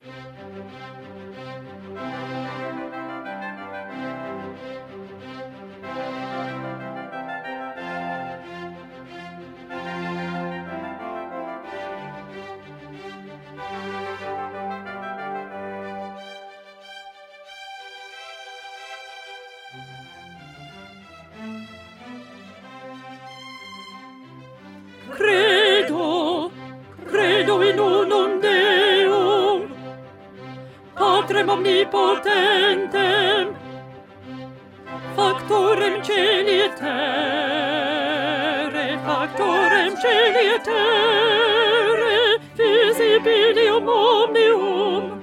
Credo in unum Deum, Patrem omnipotentem, factorem celi et terre, visibilium omnium,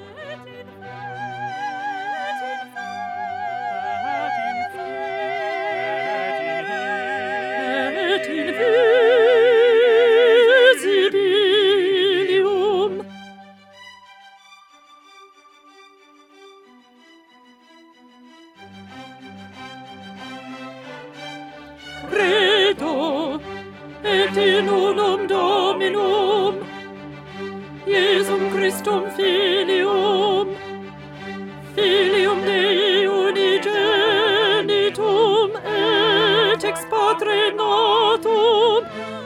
et invisibilium. Credo et in unum Dominum, Iesum Christum Filium, Filium Dei unigenitum et ex Patre natum,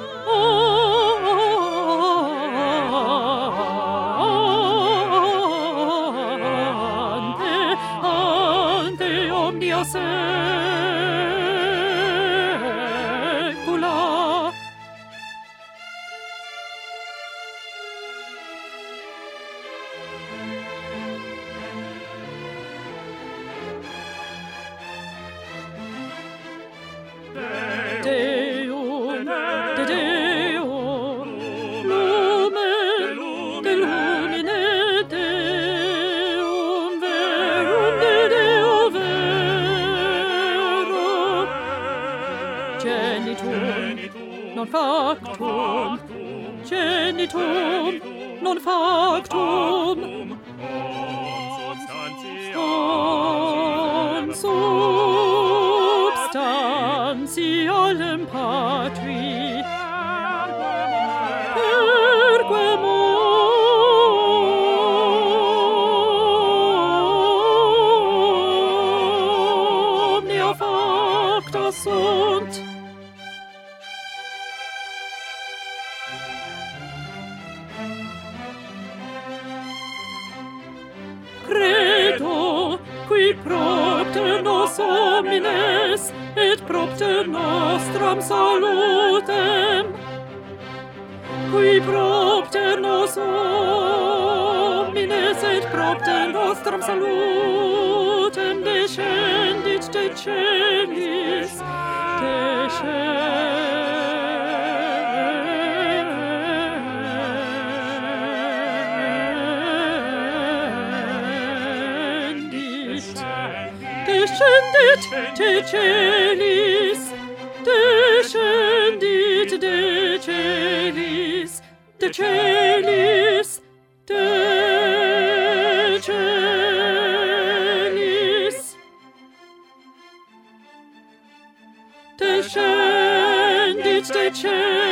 ante omnia saecula. Deum, de Deum, lumen, de lumine Deum, verum de Deo verum, genitum, non factum, genitum, non factum, substantialem Patri, perquem omnia facta sunt. Credo, qui propter nos homines, et propter nostram salutem, qui propter nos homines, et propter nostram salutem, descendit de celis, descendit de celis, descendit de celis, de celis, de celis, descendit de celis.